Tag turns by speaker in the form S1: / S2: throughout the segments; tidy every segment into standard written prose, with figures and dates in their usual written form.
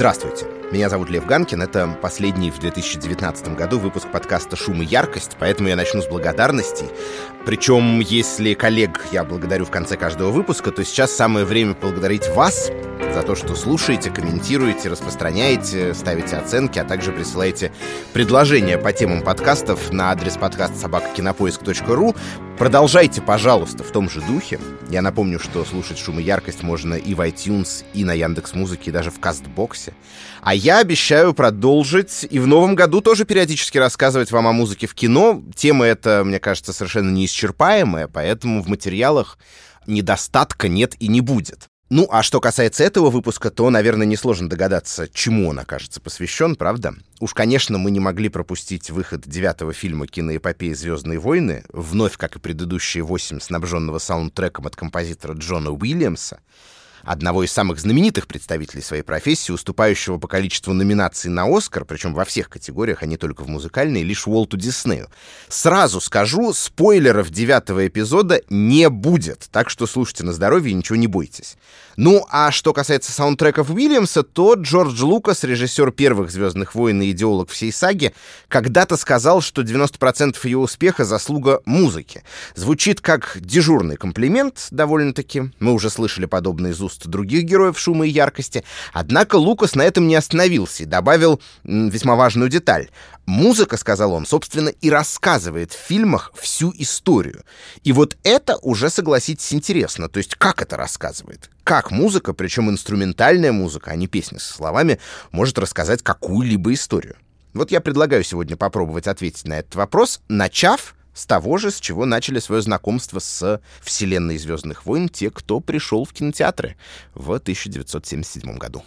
S1: Здравствуйте, меня зовут Лев Ганкин, это последний в 2019 году выпуск подкаста «Шум и яркость», поэтому я начну с благодарностей. Причем, если коллег я благодарю в конце каждого выпуска, то сейчас самое время поблагодарить вас за то, что слушаете, комментируете, распространяете, ставите оценки, а также присылаете предложения по темам подкастов на адрес подкаст@кинопоиск.ру. Продолжайте, пожалуйста, в том же духе. Я напомню, что слушать «Шум и яркость» можно и в iTunes, и на Яндекс.Музыке, и даже в Кастбоксе. А я обещаю продолжить и в новом году тоже периодически рассказывать вам о музыке в кино. Тема эта, мне кажется, совершенно неисчерпаемая, поэтому в материалах недостатка нет и не будет. Ну, а что касается этого выпуска, то, наверное, несложно догадаться, чему он окажется посвящен, правда? Уж, конечно, мы не могли пропустить выход 9-го фильма киноэпопеи «Звездные войны», вновь, как и предыдущие 8, снабженного саундтреком от композитора Джона Уильямса, одного из самых знаменитых представителей своей профессии, уступающего по количеству номинаций на «Оскар», причем во всех категориях, а не только в музыкальной, лишь Уолту Диснею. Сразу скажу, спойлеров 9-го эпизода не будет, так что слушайте на здоровье и ничего не бойтесь. Ну, а что касается саундтреков Уильямса, то Джордж Лукас, режиссер первых «Звездных войн» и идеолог всей саги, когда-то сказал, что 90% ее успеха — заслуга музыки. Звучит как дежурный комплимент, довольно-таки. Мы уже слышали подобное из уст других героев «Шума и яркости». Однако Лукас на этом не остановился и добавил весьма важную деталь. Музыка, сказал он, собственно, и рассказывает в фильмах всю историю. И вот это уже, согласитесь, интересно. То есть как это рассказывает? Как музыка, причем инструментальная музыка, а не песни со словами, может рассказать какую-либо историю? Вот я предлагаю сегодня попробовать ответить на этот вопрос, начав с того же, с чего начали свое знакомство с вселенной «Звездных войн» те, кто пришел в кинотеатры в 1977 году.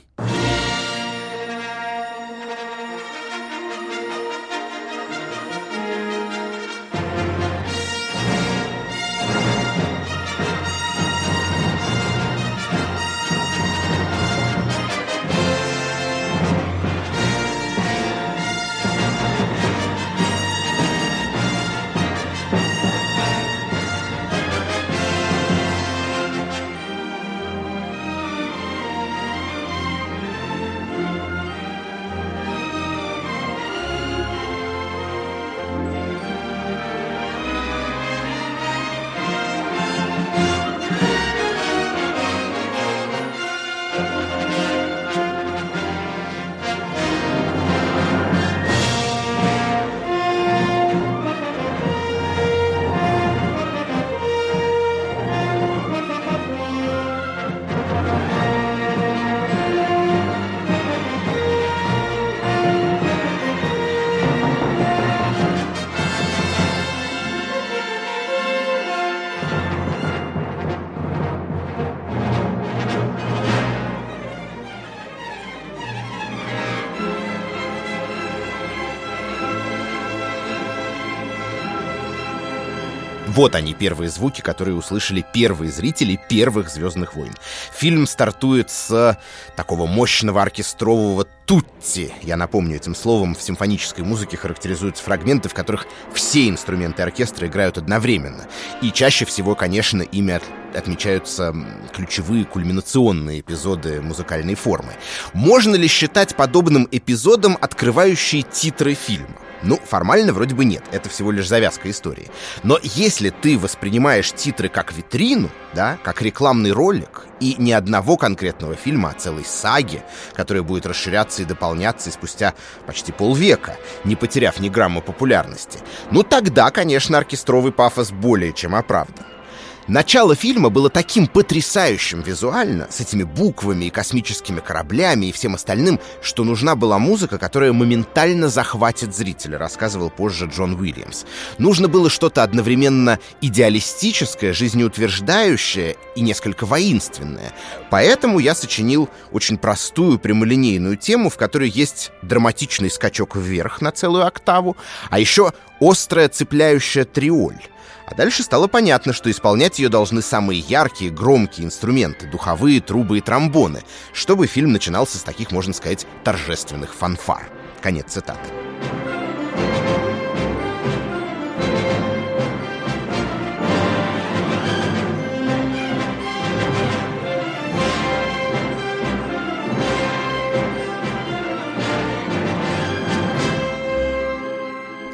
S1: Вот они, первые звуки, которые услышали первые зрители первых «Звездных войн». Фильм стартует с такого мощного оркестрового тутти. Я напомню, этим словом в симфонической музыке характеризуются фрагменты, в которых все инструменты оркестра играют одновременно. И чаще всего, конечно, ими отмечаются ключевые кульминационные эпизоды музыкальной формы. Можно ли считать подобным эпизодом открывающие титры фильма? Ну, формально вроде бы нет, это всего лишь завязка истории. Но если ты воспринимаешь титры как витрину, да, как рекламный ролик, и не одного конкретного фильма, а целой саги, которая будет расширяться и дополняться и спустя почти полвека, не потеряв ни грамма популярности, ну тогда, конечно, оркестровый пафос более чем оправдан. Начало фильма было таким потрясающим визуально, с этими буквами и космическими кораблями и всем остальным, что нужна была музыка, которая моментально захватит зрителя, рассказывал позже Джон Уильямс. Нужно было что-то одновременно идеалистическое, жизнеутверждающее и несколько воинственное. Поэтому я сочинил очень простую прямолинейную тему, в которой есть драматичный скачок вверх на целую октаву, а еще острая цепляющая триоль. А дальше стало понятно, что исполнять ее должны самые яркие, громкие инструменты, духовые, трубы и тромбоны, чтобы фильм начинался с таких, можно сказать, торжественных фанфар. Конец цитаты.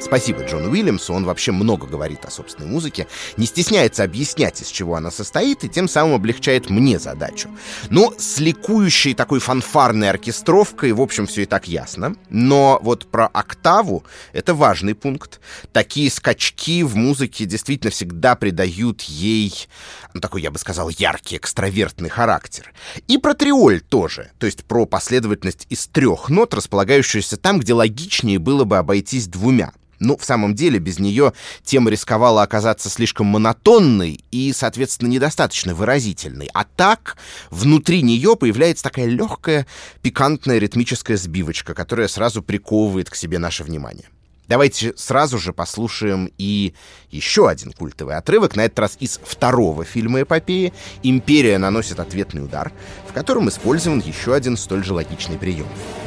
S1: Спасибо Джону Уильямсу, он вообще много говорит о собственной музыке, не стесняется объяснять, из чего она состоит, и тем самым облегчает мне задачу. Но с ликующей такой фанфарной оркестровкой, в общем, все и так ясно. Но вот про октаву — это важный пункт. Такие скачки в музыке действительно всегда придают ей, такой, я бы сказал, яркий, экстравертный характер. И про триоль тоже, то есть про последовательность из 3 нот, располагающуюся там, где логичнее было бы обойтись 2. Ну, в самом деле, без нее тема рисковала оказаться слишком монотонной и, соответственно, недостаточно выразительной. А так, внутри нее появляется такая легкая, пикантная ритмическая сбивочка, которая сразу приковывает к себе наше внимание. Давайте сразу же послушаем и еще один культовый отрывок, на этот раз из 2-го фильма эпопеи «Империя наносит ответный удар», в котором использован еще один столь же логичный прием.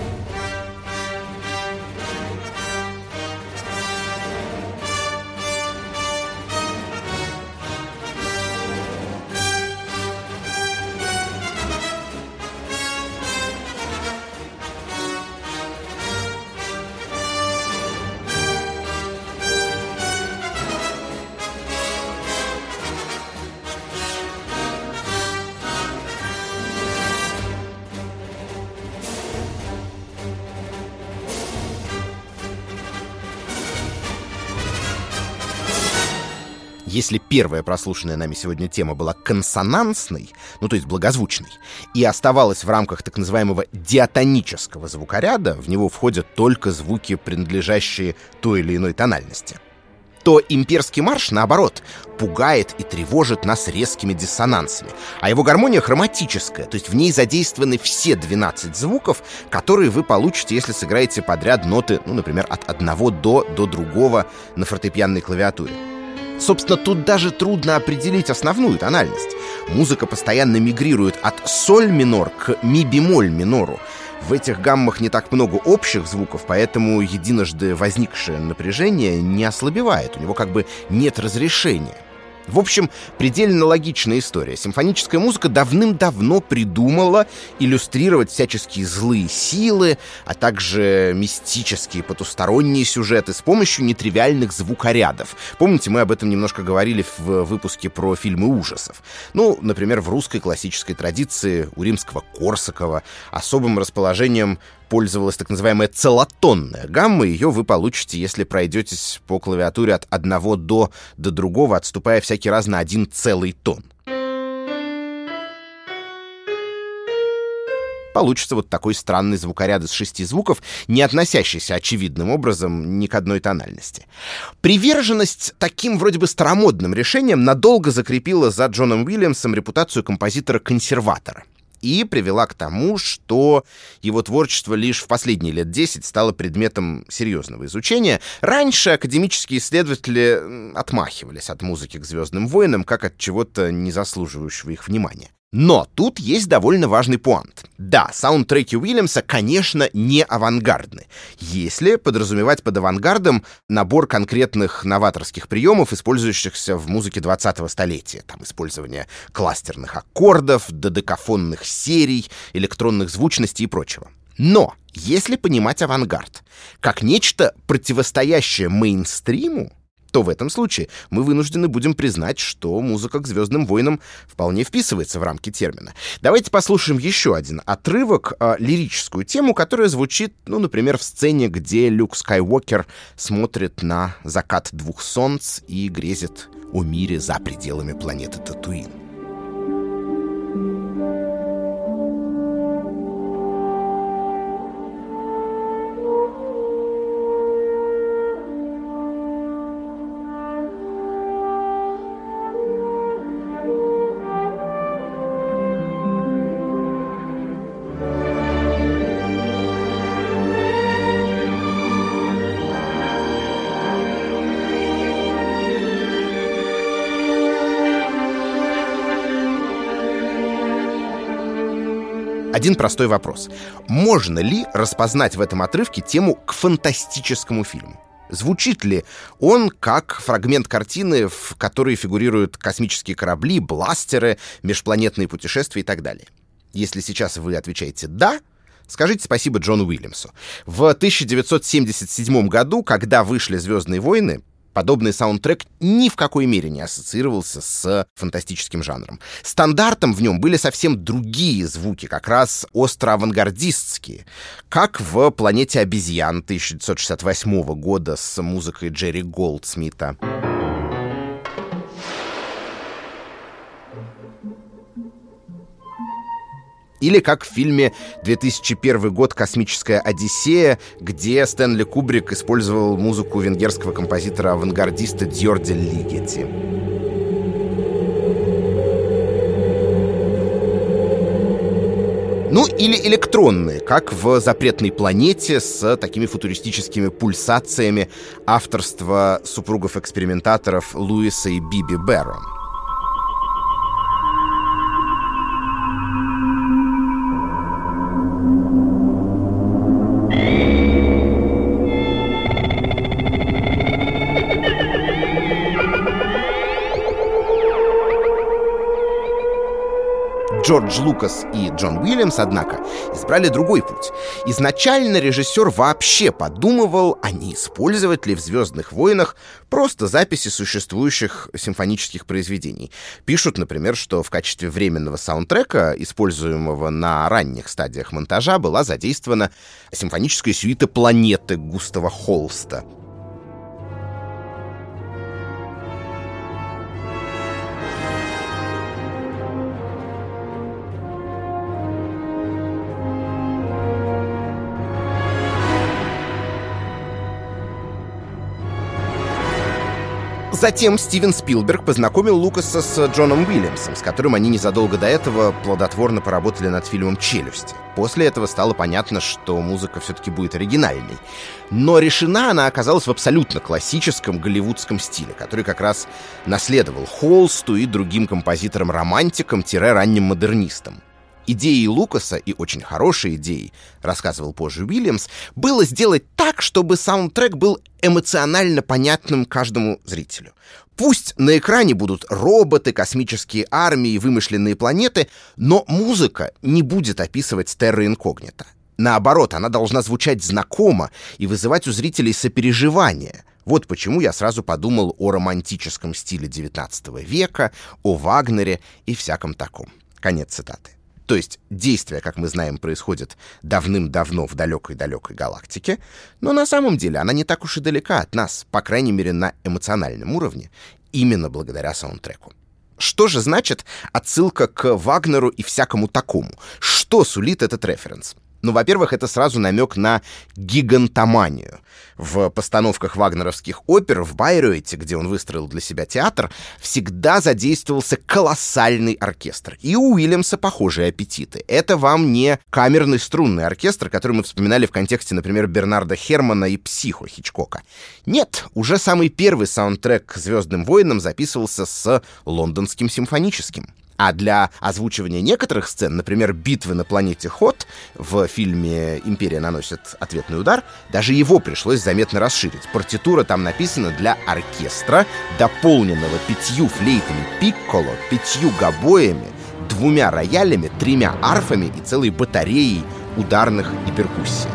S1: Если первая прослушанная нами сегодня тема была консонансной, ну то есть благозвучной, и оставалась в рамках так называемого диатонического звукоряда, в него входят только звуки, принадлежащие той или иной тональности, то имперский марш, наоборот, пугает и тревожит нас резкими диссонансами. А его гармония хроматическая, то есть в ней задействованы все 12 звуков, которые вы получите, если сыграете подряд ноты, ну, например, от одного до другого на фортепианной клавиатуре. Собственно, тут даже трудно определить основную тональность. Музыка постоянно мигрирует от соль минор к ми бемоль минору. В этих гаммах не так много общих звуков, поэтому единожды возникшее напряжение не ослабевает, у него как бы нет разрешения. В общем, предельно логичная история. Симфоническая музыка давным-давно придумала иллюстрировать всяческие злые силы, а также мистические потусторонние сюжеты с помощью нетривиальных звукорядов. Помните, мы об этом немножко говорили в выпуске про фильмы ужасов. Ну, например, в русской классической традиции у Римского-Корсакова особым расположением пользовалась так называемая целотонная гамма. Ее вы получите, если пройдетесь по клавиатуре от одного до другого, отступая всякий раз на 1 целый тон. Получится вот такой странный звукоряд из 6 звуков, не относящийся очевидным образом ни к одной тональности. Приверженность таким вроде бы старомодным решениям надолго закрепила за Джоном Уильямсом репутацию композитора-консерватора и привела к тому, что его творчество лишь в последние лет 10 стало предметом серьезного изучения. Раньше академические исследователи отмахивались от музыки к «Звездным войнам» как от чего-то не заслуживающего их внимания. Но тут есть довольно важный пуант. Да, саундтреки Уильямса, конечно, не авангардны, если подразумевать под авангардом набор конкретных новаторских приемов, использующихся в музыке 20-го столетия. Там использование кластерных аккордов, додекафонных серий, электронных звучностей и прочего. Но если понимать авангард как нечто, противостоящее мейнстриму, то в этом случае мы вынуждены будем признать, что музыка к «Звездным войнам» вполне вписывается в рамки термина. Давайте послушаем еще один отрывок, лирическую тему, которая звучит, ну, например, в сцене, где Люк Скайуокер смотрит на закат 2 солнц и грезит о мире за пределами планеты Татуин. Один простой вопрос. Можно ли распознать в этом отрывке тему к фантастическому фильму? Звучит ли он как фрагмент картины, в которой фигурируют космические корабли, бластеры, межпланетные путешествия и так далее? Если сейчас вы отвечаете «да», Скажите спасибо Джону Уильямсу. В 1977 году, когда вышли «Звездные войны», подобный саундтрек ни в какой мере не ассоциировался с фантастическим жанром. Стандартом в нем были совсем другие звуки, как раз остро-авангардистские, как в «Планете обезьян» 1968 года с музыкой Джерри Голдсмита. Или как в фильме 2001 год «Космическая Одиссея», где Стэнли Кубрик использовал музыку венгерского композитора-авангардиста Дьорди Лигети. Ну, или электронные, как в «Запретной планете» с такими футуристическими пульсациями авторства супругов-экспериментаторов Луиса и Биби Бэррон. Джордж Лукас и Джон Уильямс, однако, избрали другой путь. Изначально режиссер вообще подумывал, а не использовать ли в «Звездных войнах» просто записи существующих симфонических произведений. Пишут, например, что в качестве временного саундтрека, используемого на ранних стадиях монтажа, была задействована симфоническая сюита «Планеты» Густава Холста. Затем Стивен Спилберг познакомил Лукаса с Джоном Уильямсом, с которым они незадолго до этого плодотворно поработали над фильмом «Челюсти». После этого стало понятно, что музыка все-таки будет оригинальной. Но решена она оказалась в абсолютно классическом голливудском стиле, который как раз наследовал Холсту и другим композиторам-романтикам-ранним модернистам. Идеей Лукаса, и очень хорошей идеей, рассказывал позже Уильямс, было сделать так, чтобы саундтрек был эмоционально понятным каждому зрителю. Пусть на экране будут роботы, космические армии, вымышленные планеты, но музыка не будет описывать терра инкогнито. Наоборот, она должна звучать знакомо и вызывать у зрителей сопереживание. Вот почему я сразу подумал о романтическом стиле XIX века, о Вагнере и всяком таком. Конец цитаты. То есть действие, как мы знаем, происходит давным-давно в далекой-далекой галактике, но на самом деле она не так уж и далека от нас, по крайней мере, на эмоциональном уровне, именно благодаря саундтреку. Что же значит отсылка к Вагнеру и всякому такому? Что сулит этот референс? Ну, во-первых, это сразу намек на гигантоманию. В постановках вагнеровских опер в Байрeuте, где он выстроил для себя театр, всегда задействовался колоссальный оркестр. И у Уильямса похожие аппетиты. Это вам не камерный струнный оркестр, который мы вспоминали в контексте, например, Бернарда Хермана и «Психо» Хичкока. Нет, уже самый первый саундтрек к «Звездным войнам» записывался с Лондонским симфоническим. А для озвучивания некоторых сцен, например, битвы на планете Хот в фильме «Империя наносит ответный удар», даже его пришлось заметно расширить. Партитура там написана для оркестра, дополненного 5 флейтами пикколо, 5 гобоями, 2 роялями, 3 арфами и целой батареей ударных и перкуссий.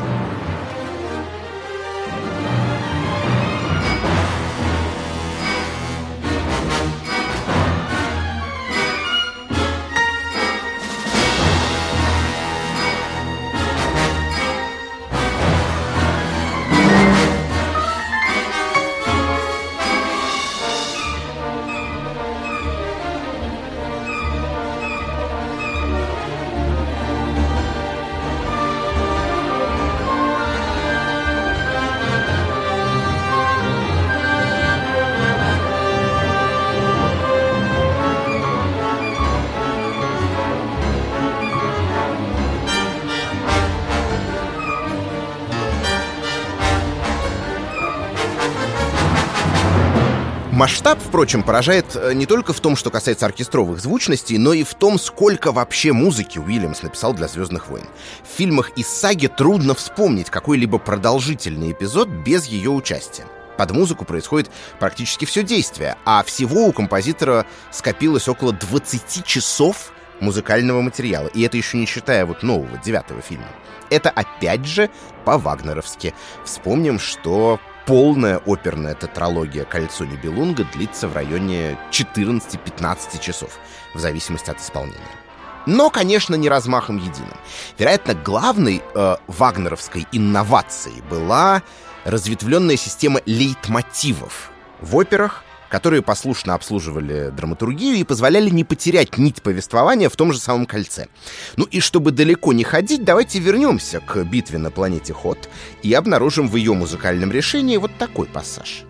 S1: Масштаб, впрочем, поражает не только в том, что касается оркестровых звучностей, но и в том, сколько вообще музыки Уильямс написал для «Звездных войн». В фильмах из саги трудно вспомнить какой-либо продолжительный эпизод без ее участия. Под музыку происходит практически все действие, а всего у композитора скопилось около 20 часов музыкального материала. И это еще не считая вот нового, 9-го фильма. Это опять же по-вагнеровски. Вспомним, что полная оперная тетралогия «Кольцо Нибелунга» длится в районе 14-15 часов, в зависимости от исполнения. Но, конечно, не размахом единым. Вероятно, главной вагнеровской инновацией была разветвленная система лейтмотивов в операх, которые послушно обслуживали драматургию и позволяли не потерять нить повествования в том же самом кольце. Ну и чтобы далеко не ходить, давайте вернемся к битве на планете Хот и обнаружим в ее музыкальном решении вот такой пассаж.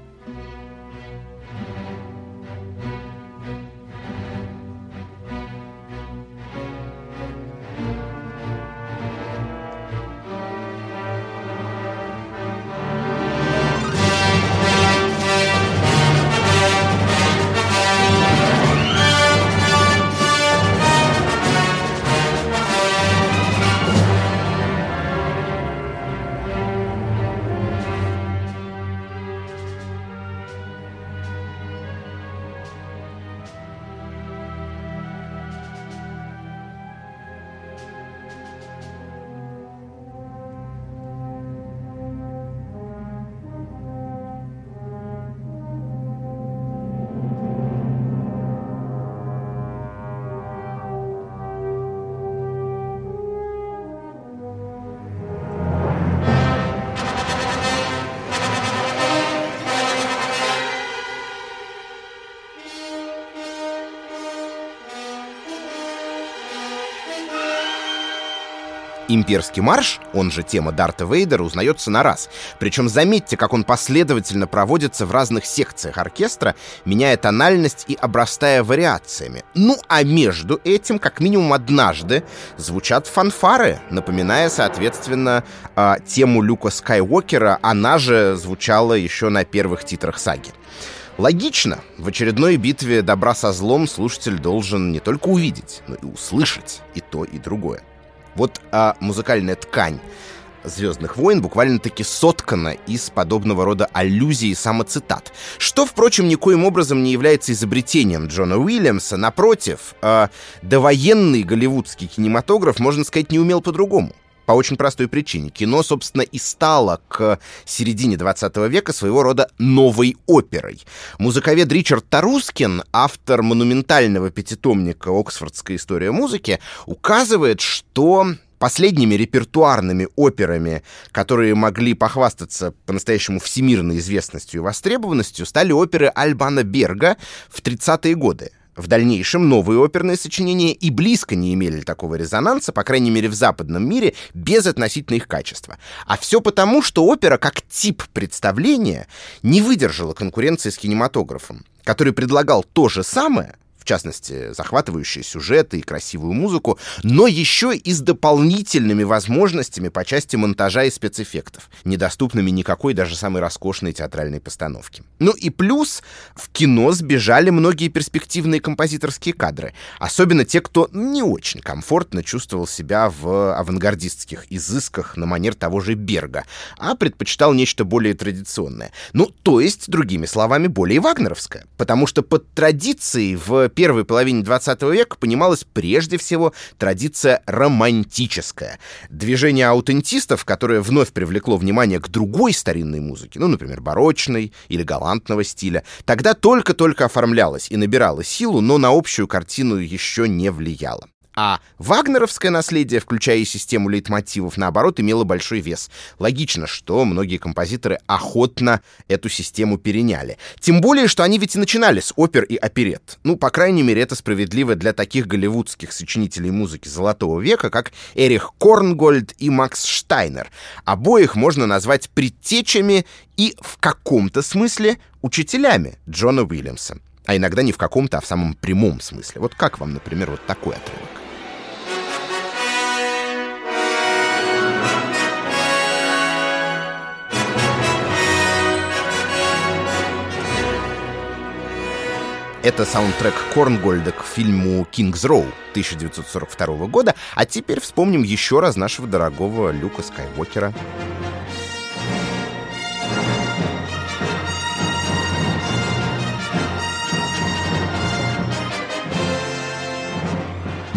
S1: Имперский марш, он же тема Дарта Вейдера, узнается на раз. Причем заметьте, как он последовательно проводится в разных секциях оркестра, меняя тональность и обрастая вариациями. Ну, а между этим, как минимум однажды, звучат фанфары, напоминая, соответственно, тему Люка Скайуокера. Она же звучала еще на первых титрах саги. Логично, в очередной битве добра со злом слушатель должен не только увидеть, но и услышать и то, и другое. Вот музыкальная ткань «Звездных войн» буквально-таки соткана из подобного рода аллюзий и самоцитат, что, впрочем, никоим образом не является изобретением Джона Уильямса. Напротив, довоенный голливудский кинематограф, можно сказать, не умел по-другому. По очень простой причине. Кино, собственно, и стало к середине 20 века своего рода новой оперой. Музыковед Ричард Тарускин, автор монументального пятитомника «Оксфордская история музыки», указывает, что последними репертуарными операми, которые могли похвастаться по-настоящему всемирной известностью и востребованностью, стали оперы Альбана Берга в 30-е годы. В дальнейшем новые оперные сочинения и близко не имели такого резонанса, по крайней мере в западном мире, без относительно их качества. А все потому, что опера как тип представления не выдержала конкуренции с кинематографом, который предлагал то же самое, в частности, захватывающие сюжеты и красивую музыку, но еще и с дополнительными возможностями по части монтажа и спецэффектов, недоступными никакой даже самой роскошной театральной постановке. Ну и плюс в кино сбежали многие перспективные композиторские кадры, особенно те, кто не очень комфортно чувствовал себя в авангардистских изысках на манер того же Берга, а предпочитал нечто более традиционное. Ну, то есть, другими словами, более вагнеровское, потому что под традицией в первой половине 20 века понималась прежде всего традиция романтическая. Движение аутентистов, которое вновь привлекло внимание к другой старинной музыке, ну, например, барочной или галантного стиля, тогда только-только оформлялось и набирало силу, но на общую картину еще не влияло. А вагнеровское наследие, включая и систему лейтмотивов, наоборот, имело большой вес. Логично, что многие композиторы охотно эту систему переняли. Тем более, что они ведь и начинали с опер и оперетт. Ну, по крайней мере, это справедливо для таких голливудских сочинителей музыки Золотого века, как Эрих Корнгольд и Макс Штайнер. Обоих можно назвать предтечами и в каком-то смысле учителями Джона Уильямса. А иногда не в каком-то, а в самом прямом смысле. Вот как вам, например, вот такой отрывок? Это саундтрек Корнгольда к фильму «Кингс Роу» 1942 года. А теперь вспомним еще раз нашего дорогого Люка Скайуокера.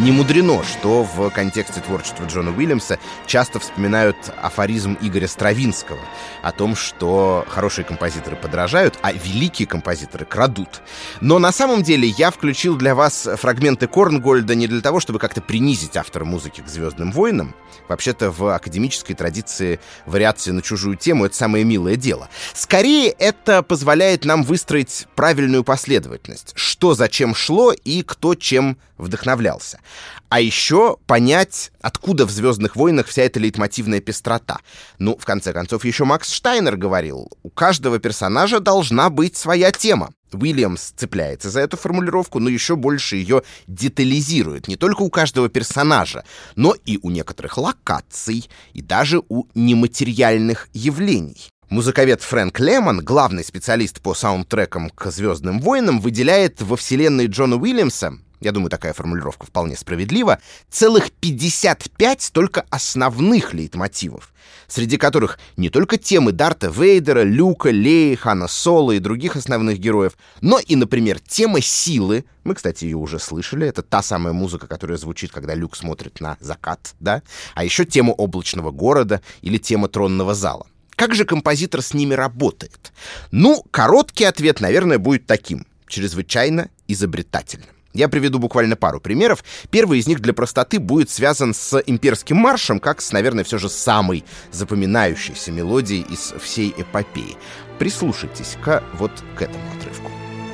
S1: Не мудрено, что в контексте творчества Джона Уильямса часто вспоминают афоризм Игоря Стравинского о том, что хорошие композиторы подражают, а великие композиторы крадут. Но на самом деле я включил для вас фрагменты Корнгольда не для того, чтобы как-то принизить автора музыки к «Звездным войнам». Вообще-то в академической традиции вариации на чужую тему — это самое милое дело. Скорее, это позволяет нам выстроить правильную последовательность, что зачем шло и кто чем вдохновлялся. А еще понять, откуда в «Звездных войнах» вся эта лейтмотивная пестрота. Ну, в конце концов, еще Макс Штайнер говорил, у каждого персонажа должна быть своя тема. Уильямс цепляется за эту формулировку, но еще больше ее детализирует. Не только у каждого персонажа, но и у некоторых локаций, и даже у нематериальных явлений. Музыковед Фрэнк Лемон, главный специалист по саундтрекам к «Звездным войнам», выделяет во вселенной Джона Уильямса, я думаю, такая формулировка вполне справедлива, целых 55 только основных лейтмотивов, среди которых не только темы Дарта Вейдера, Люка, Леи, Хана Соло и других основных героев, но и, например, тема силы. Мы, кстати, ее уже слышали. Это та самая музыка, которая звучит, когда Люк смотрит на закат, да? А еще тема облачного города или тема тронного зала. Как же композитор с ними работает? Ну, короткий ответ, наверное, будет таким: чрезвычайно изобретательным. Я приведу буквально пару примеров. Первый из них для простоты будет связан с имперским маршем, как с, наверное, все же самой запоминающейся мелодией из всей эпопеи. Прислушайтесь-ка вот к этому отрывку.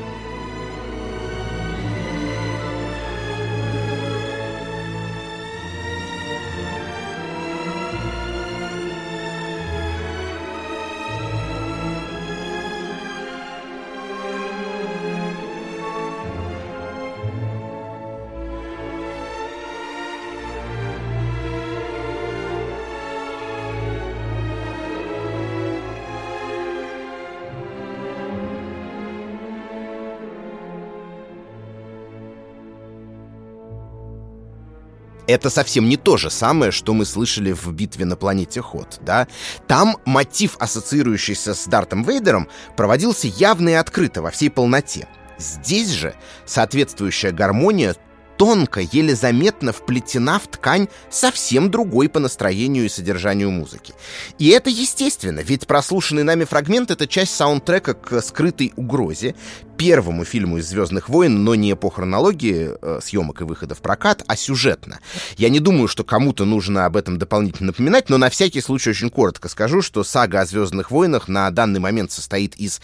S1: Это совсем не то же самое, что мы слышали в «Битве на планете Ход», да? Там мотив, ассоциирующийся с Дартом Вейдером, проводился явно и открыто, во всей полноте. Здесь же соответствующая гармония тонко, еле заметно вплетена в ткань совсем другой по настроению и содержанию музыки. И это естественно, ведь прослушанный нами фрагмент — это часть саундтрека к «Скрытой угрозе», первому фильму из «Звездных войн», но не по хронологии съемок и выхода в прокат, а сюжетно. Я не думаю, что кому-то нужно об этом дополнительно напоминать, но на всякий случай очень коротко скажу, что сага о «Звездных войнах» на данный момент состоит из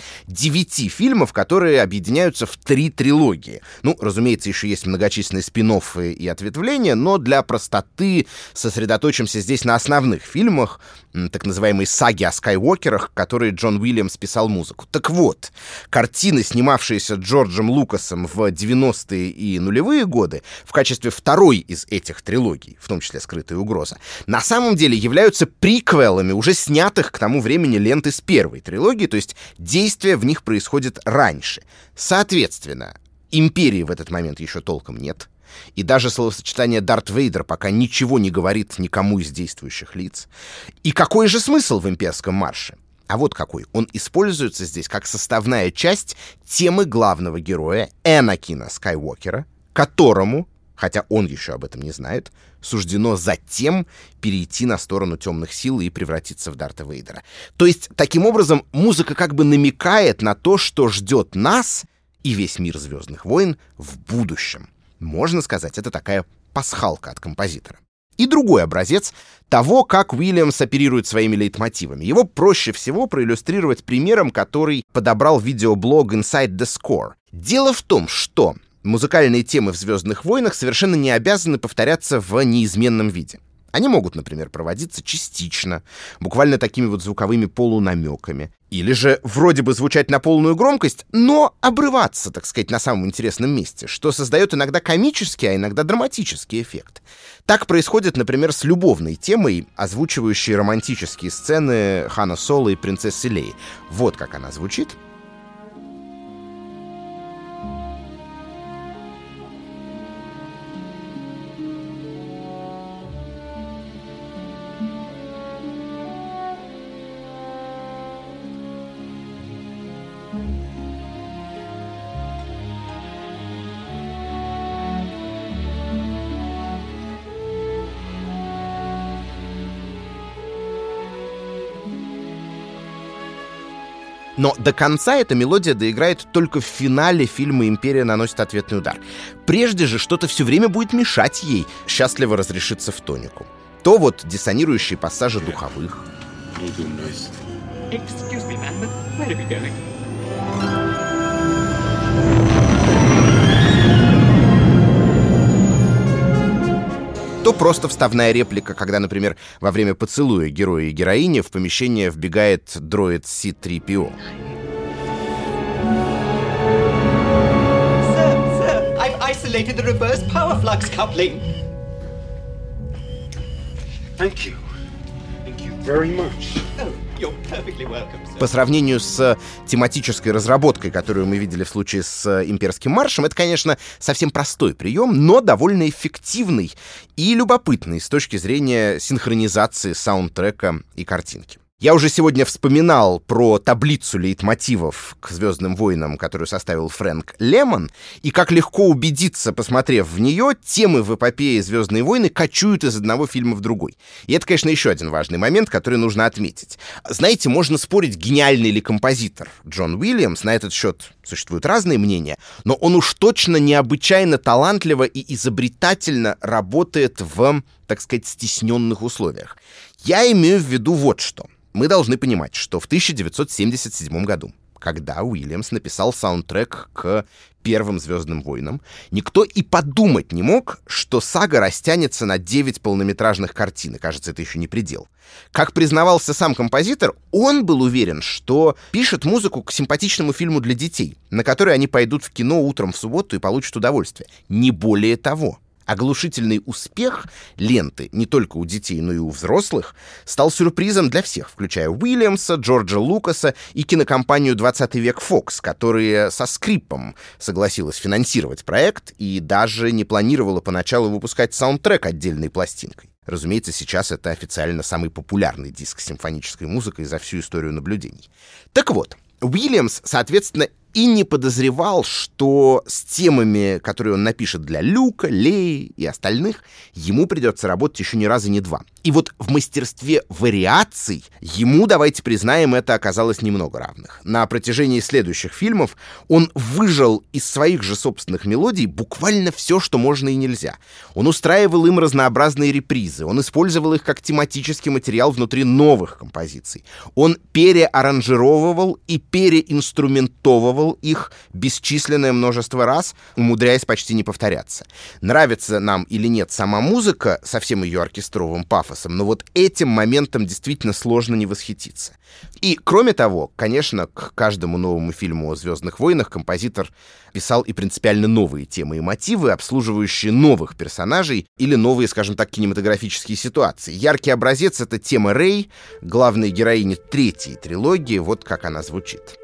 S1: 9 фильмов, которые объединяются в 3 трилогии. Ну, разумеется, еще есть многочисленные спин-оффы и ответвления, но для простоты сосредоточимся здесь на основных фильмах, так называемой саги о Скайуокерах, которые Джон Уильямс писал музыку. Так вот, картины, снимавшиеся Джорджем Лукасом в 90-е и нулевые годы в качестве второй из этих трилогий, в том числе «Скрытая угроза», на самом деле являются приквелами уже снятых к тому времени лент из первой трилогии, то есть действие в них происходит раньше. Соответственно, империи в этот момент еще толком нет. И даже словосочетание «Дарт Вейдер» пока ничего не говорит никому из действующих лиц. И какой же смысл в имперском марше? А вот какой. Он используется здесь как составная часть темы главного героя Энакина Скайуокера, которому, хотя он еще об этом не знает, суждено затем перейти на сторону темных сил и превратиться в Дарта Вейдера. То есть, таким образом, музыка как бы намекает на то, что ждет нас и весь мир «Звездных войн» в будущем. Можно сказать, это такая пасхалка от композитора. И другой образец того, как Уильямс оперирует своими лейтмотивами. Его проще всего проиллюстрировать примером, который подобрал видеоблог Inside the Score. Дело в том, что музыкальные темы в «Звездных войнах» совершенно не обязаны повторяться в неизменном виде. Они могут, например, проводиться частично, буквально такими вот звуковыми полунамеками. Или же вроде бы звучать на полную громкость, но обрываться, так сказать, на самом интересном месте, что создает иногда комический, а иногда драматический эффект. Так происходит, например, с любовной темой, озвучивающей романтические сцены Хана Соло и принцессы Леи. Вот как она звучит. Но до конца эта мелодия доиграет только в финале фильма «Империя наносит ответный удар». Прежде же что-то все время будет мешать ей счастливо разрешиться в тонику. То вот диссонирующие пассажи духовых. То просто вставная реплика, когда, например, во время поцелуя героя и героини в помещение вбегает дроид C-3PO.
S2: Sir, I've isolated the reverse power flux coupling.
S3: Thank you. Thank you very much.
S2: Oh, you're perfectly welcome, sir.
S1: По сравнению с тематической разработкой, которую мы видели в случае с «Имперским маршем», это, конечно, совсем простой прием, но довольно эффективный и любопытный с точки зрения синхронизации саундтрека и картинки. Я уже сегодня вспоминал про таблицу лейтмотивов к «Звездным войнам», которую составил Фрэнк Лемон, и как легко убедиться, посмотрев в нее, темы в эпопее «Звездные войны» кочуют из одного фильма в другой. И это, конечно, еще один важный момент, который нужно отметить. Знаете, можно спорить, гениальный ли композитор Джон Уильямс, на этот счет существуют разные мнения, но он уж точно необычайно талантливо и изобретательно работает в, так сказать, стесненных условиях. Я имею в виду вот что. Мы должны понимать, что в 1977 году, когда Уильямс написал саундтрек к первым «Звездным войнам», никто и подумать не мог, что сага растянется на 9 полнометражных картин, и, кажется, это еще не предел. Как признавался сам композитор, он был уверен, что пишет музыку к симпатичному фильму для детей, на который они пойдут в кино утром в субботу и получат удовольствие. Не более того. Оглушительный успех ленты не только у детей, но и у взрослых стал сюрпризом для всех, включая Уильямса, Джорджа Лукаса и кинокомпанию «20 век Фокс», которая со скрипом согласилась финансировать проект и даже не планировала поначалу выпускать саундтрек отдельной пластинкой. Разумеется, сейчас это официально самый популярный диск с симфонической музыкой за всю историю наблюдений. Так вот, Уильямс, соответственно, и не подозревал, что с темами, которые он напишет для Люка, Леи и остальных, ему придется работать еще ни разу, ни два. И вот в мастерстве вариаций ему, давайте признаем, это оказалось немного равных. На протяжении следующих фильмов он выжал из своих же собственных мелодий буквально все, что можно и нельзя. Он устраивал им разнообразные репризы, он использовал их как тематический материал внутри новых композиций. Он переаранжировывал и переинструментовывал их бесчисленное множество раз, умудряясь почти не повторяться. Нравится нам или нет сама музыка со всем ее оркестровым пафосом, но вот этим моментом действительно сложно не восхититься. И, кроме того, конечно, к каждому новому фильму о «Звездных войнах» композитор писал и принципиально новые темы и мотивы, обслуживающие новых персонажей или новые, скажем так, кинематографические ситуации. Яркий образец — это тема Рей, главной героини третьей трилогии, вот как она звучит.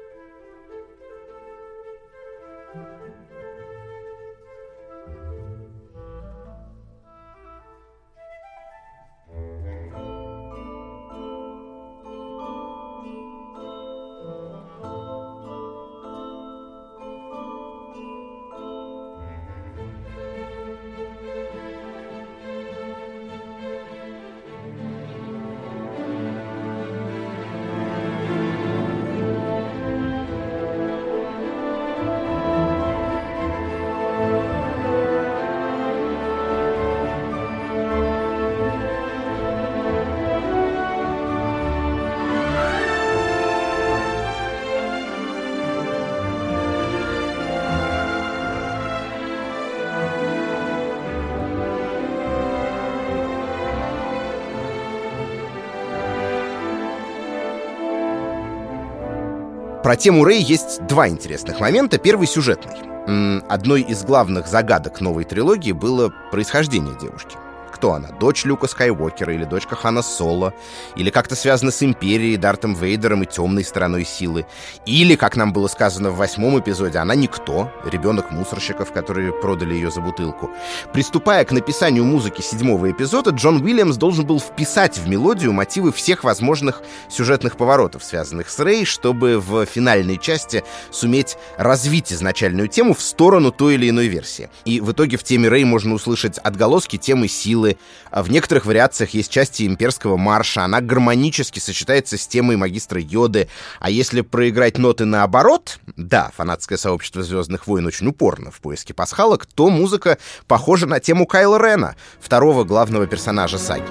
S1: Про тему Рей есть два интересных момента. Первый — сюжетный. Одной из главных загадок новой трилогии было происхождение девушки. Кто она? Дочь Люка Скайуокера или дочка Хана Соло? Или как-то связана с Империей, Дартом Вейдером и темной стороной силы? Или, как нам было сказано в 8-м эпизоде, она никто, ребенок мусорщиков, которые продали ее за бутылку. Приступая к написанию музыки 7-го эпизода, Джон Уильямс должен был вписать в мелодию мотивы всех возможных сюжетных поворотов, связанных с Рей, чтобы в финальной части суметь развить изначальную тему в сторону той или иной версии. И в итоге в теме Рей можно услышать отголоски темы силы силы. В некоторых вариациях есть части имперского марша. Она гармонически сочетается с темой магистра Йоды. А если проиграть ноты наоборот, да, фанатское сообщество «Звездных войн» очень упорно в поиске пасхалок, то музыка похожа на тему Кайло Рена, второго главного персонажа саги.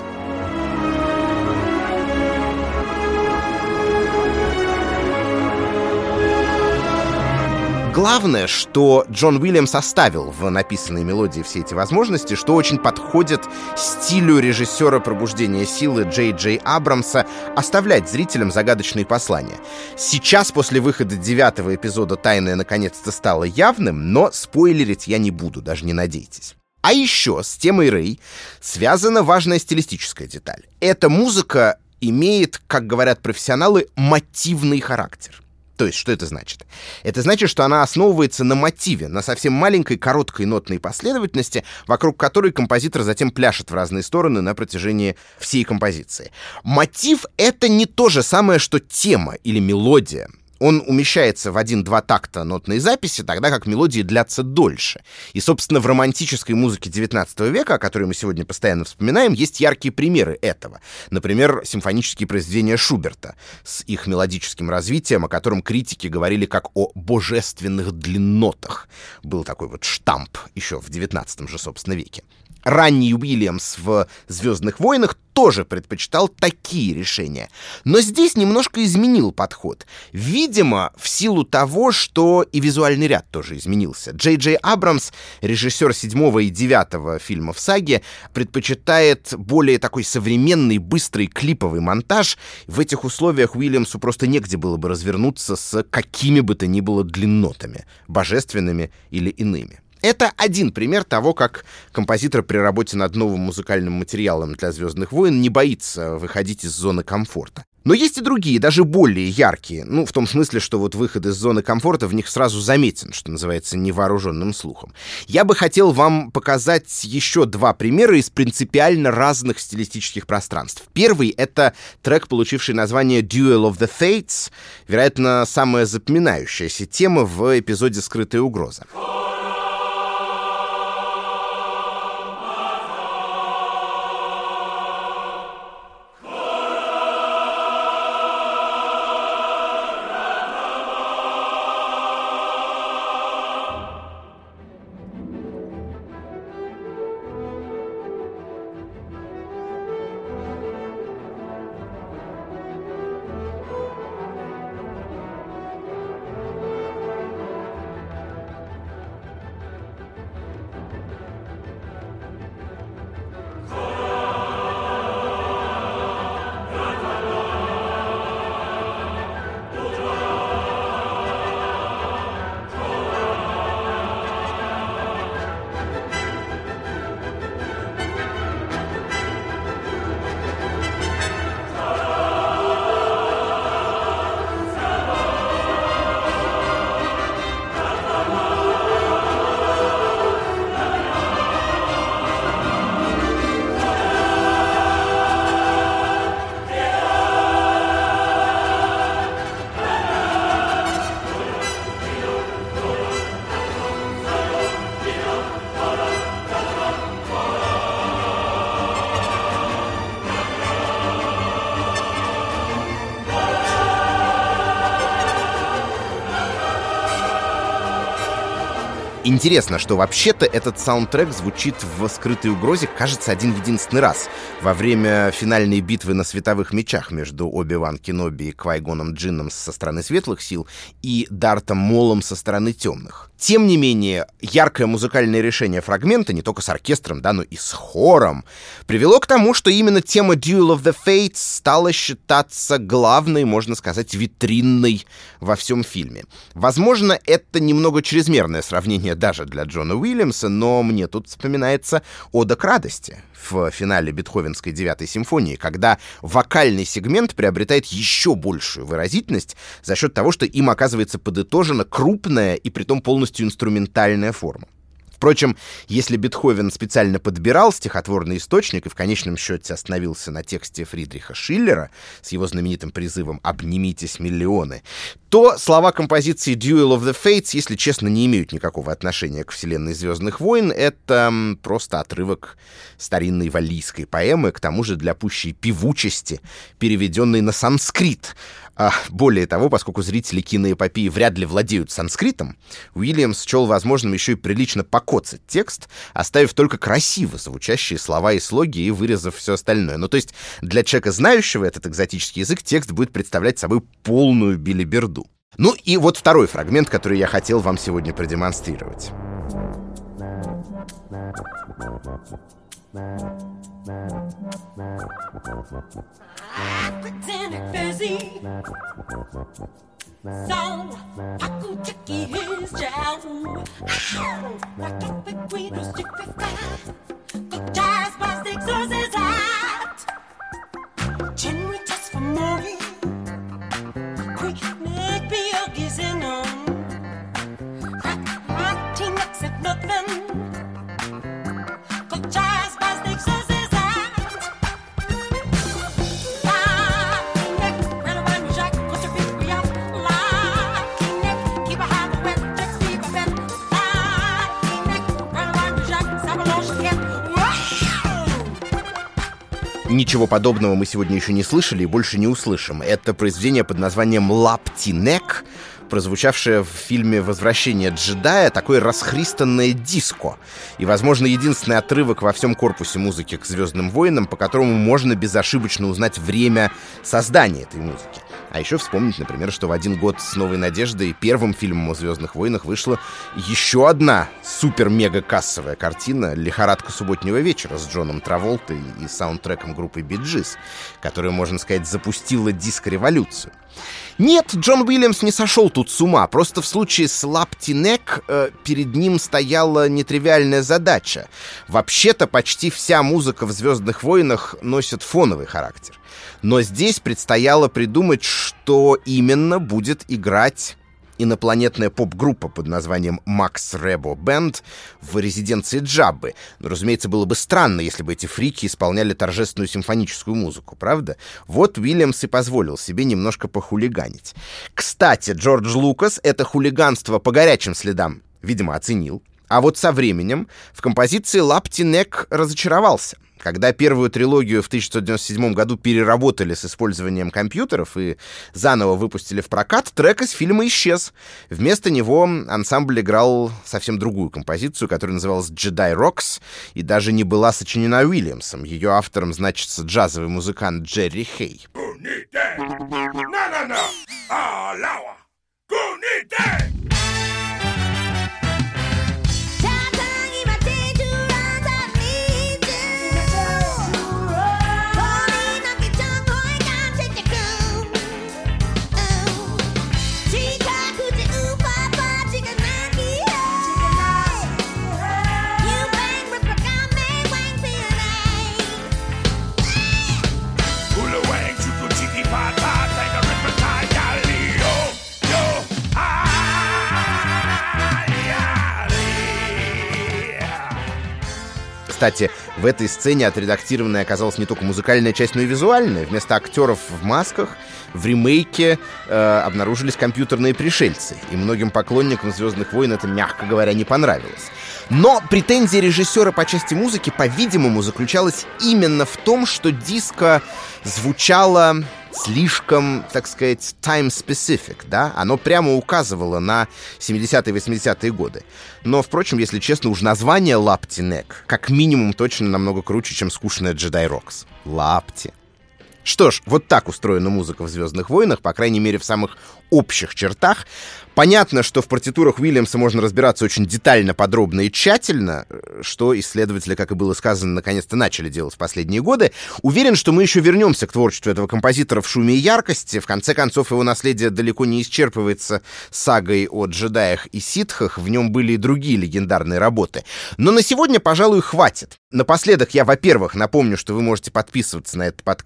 S1: Главное, что Джон Уильямс оставил в написанной мелодии все эти возможности, что очень подходит стилю режиссера «Пробуждения силы» Джей Джей Абрамса оставлять зрителям загадочные послания. Сейчас, после выхода 9-го эпизода, тайное наконец-то стало явным, но спойлерить я не буду, даже не надейтесь. А еще с темой Рэй связана важная стилистическая деталь. Эта музыка имеет, как говорят профессионалы, мотивный характер. То есть, что это значит? Это значит, что она основывается на мотиве, на совсем маленькой короткой нотной последовательности, вокруг которой композитор затем пляшет в разные стороны на протяжении всей композиции. Мотив — это не то же самое, что тема или мелодия. Он умещается в 1-2 такта нотной записи, тогда как мелодии длятся дольше. И, собственно, в романтической музыке XIX века, о которой мы сегодня постоянно вспоминаем, есть яркие примеры этого. Например, симфонические произведения Шуберта с их мелодическим развитием, о котором критики говорили как о божественных длиннотах. Был такой вот штамп еще в XIX же, собственно, веке. Ранний Уильямс в «Звездных войнах» тоже предпочитал такие решения. Но здесь немножко изменил подход. Видимо, в силу того, что и визуальный ряд тоже изменился. Джей Джей Абрамс, режиссер 7-го и 9-го фильмов саги, предпочитает более такой современный, быстрый клиповый монтаж. В этих условиях Уильямсу просто негде было бы развернуться с какими бы то ни было длиннотами, божественными или иными. Это один пример того, как композитор при работе над новым музыкальным материалом для «Звездных войн» не боится выходить из зоны комфорта. Но есть и другие, даже более яркие. В том смысле, что вот выход из зоны комфорта в них сразу заметен, что называется, невооруженным слухом. Я бы хотел вам показать еще 2 примера из принципиально разных стилистических пространств. Первый — это трек, получивший название «Duel of the Fates», вероятно, самая запоминающаяся тема в эпизоде «Скрытая угроза». Интересно, что вообще-то этот саундтрек звучит в «Скрытой угрозе», кажется, один-единственный раз во время финальной битвы на световых мечах между Оби-Ван Кеноби и Квай-Гоном Джинном со стороны светлых сил и Дартом Молом со стороны темных. Тем не менее, яркое музыкальное решение фрагмента, не только с оркестром, но и с хором, привело к тому, что именно тема Duel of the Fates стала считаться главной, можно сказать, витринной во всем фильме. Возможно, это немного чрезмерное сравнение даже для Джона Уильямса, но мне тут вспоминается «Ода к радости» в финале Бетховенской 9-й симфонии, когда вокальный сегмент приобретает еще большую выразительность за счет того, что им оказывается подытожена крупная и притом полностью инструментальная форма. В Впрочем, если Бетховен специально подбирал стихотворный источник и в конечном счете остановился на тексте Фридриха Шиллера с его знаменитым призывом «Обнимитесь, миллионы», то слова композиции «Duel of the Fates», если честно, не имеют никакого отношения к вселенной «Звездных войн». Это просто отрывок старинной валлийской поэмы, к тому же для пущей певучести, переведенной на санскрит. Более того, поскольку зрители киноэпопеи вряд ли владеют санскритом, Уильямс счел возможным еще и прилично покоцать текст, оставив только красиво звучащие слова и слоги и вырезав все остальное. Ну, то есть для человека, знающего этот экзотический язык, текст будет представлять собой полную билиберду. Ну и вот второй фрагмент, который я хотел вам сегодня продемонстрировать. Ничего подобного мы сегодня еще не слышали и больше не услышим. Это произведение под названием «Лаптинек», прозвучавшее в фильме «Возвращение джедая», такое расхристанное диско. И, возможно, единственный отрывок во всем корпусе музыки к «Звездным войнам», по которому можно безошибочно узнать время создания этой музыки. А еще вспомнить, например, что в один год с «Новой надеждой» первым фильмом о «Звездных войнах» вышла еще одна супер-мега-кассовая картина «Лихорадка субботнего вечера» с Джоном Траволтой и саундтреком группы Bee Gees, которая, можно сказать, запустила диско-революцию. Нет, Джон Уильямс не сошел тут с ума. Просто в случае с «Лаптинек» перед ним стояла нетривиальная задача. Вообще-то почти вся музыка в «Звездных войнах» носит фоновый характер. Но здесь предстояло придумать, что именно будет играть инопланетная поп-группа под названием Max Rebo Band в резиденции Джаббы. Но, разумеется, было бы странно, если бы эти фрики исполняли торжественную симфоническую музыку, правда? Вот Уильямс и позволил себе немножко похулиганить. Кстати, Джордж Лукас это хулиганство по горячим следам, видимо, оценил. А вот со временем в композиции «Лаптинек» разочаровался. Когда первую трилогию в 1997 году переработали с использованием компьютеров и заново выпустили в прокат, трек из фильма исчез. Вместо него ансамбль играл совсем другую композицию, которая называлась «Jedi Rocks» и даже не была сочинена Уильямсом. Ее автором значится джазовый музыкант Джерри Хей. Кстати, в этой сцене отредактированной оказалась не только музыкальная часть, но и визуальная. Вместо актеров в масках в ремейке обнаружились компьютерные пришельцы. И многим поклонникам «Звездных войн» это, мягко говоря, не понравилось. Но претензия режиссера по части музыки, по-видимому, заключалась именно в том, что диско звучало слишком, так сказать, time-specific, да? Оно прямо указывало на 70-е и 80-е годы. Но, впрочем, если честно, уж название «Лаптинек» как минимум точно намного круче, чем скучная «Jedi Rocks». Лапти. Что ж, вот так устроена музыка в «Звездных войнах», по крайней мере, в самых общих чертах. Понятно, что в партитурах Уильямса можно разбираться очень детально, подробно и тщательно, что исследователи, как и было сказано, наконец-то начали делать в последние годы. Уверен, что мы еще вернемся к творчеству этого композитора в шуме и яркости. В конце концов, его наследие далеко не исчерпывается сагой о джедаях и ситхах. В нем были и другие легендарные работы. Но на сегодня, пожалуй, хватит. Напоследок я, во-первых, напомню, что вы можете подписываться на этот подкаст в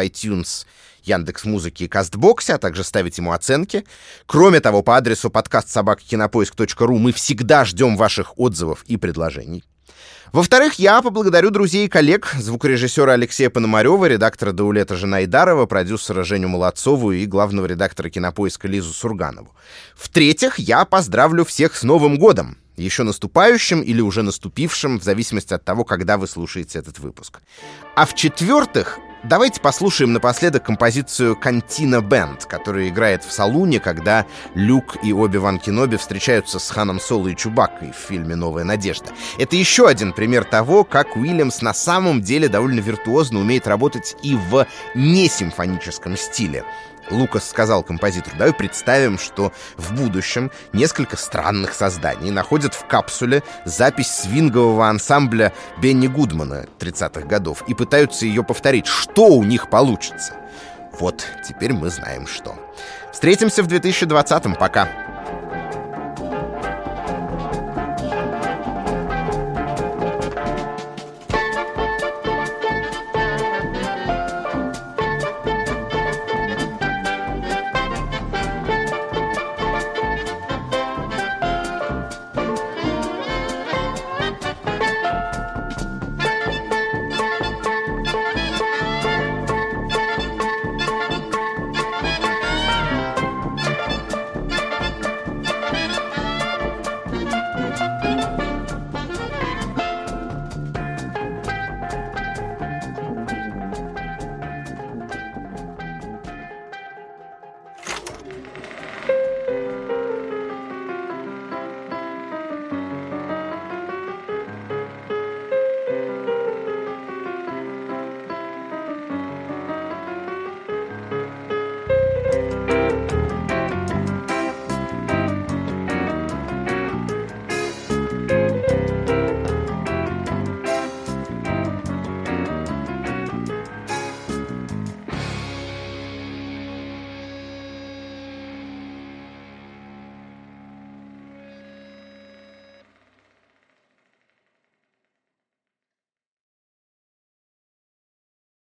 S1: iTunes, Яндекс.Музыке и Кастбоксе, а также ставить ему оценки. Кроме того, по адресу podcast@кинопоиск.ру мы всегда ждем ваших отзывов и предложений. Во-вторых, я поблагодарю друзей и коллег, звукорежиссера Алексея Пономарева, редактора Даулета Жанайдарова, продюсера Женю Молодцову и главного редактора «Кинопоиска» Лизу Сурганову. В-третьих, я поздравлю всех с Новым годом, еще наступающим или уже наступившим, в зависимости от того, когда вы слушаете этот выпуск. А в-четвертых, давайте послушаем напоследок композицию «Cantina Band», которая играет в салуне, когда Люк и Оби-Ван Кеноби встречаются с Ханом Соло и Чубаккой в фильме «Новая надежда». Это еще один пример того, как Уильямс на самом деле довольно виртуозно умеет работать и в несимфоническом стиле. Лукас сказал композитору: давай представим, что в будущем несколько странных созданий находят в капсуле запись свингового ансамбля Бенни Гудмана 30-х годов и пытаются ее повторить. Что у них получится? Вот, теперь мы знаем, что. Встретимся в 2020-м. Пока.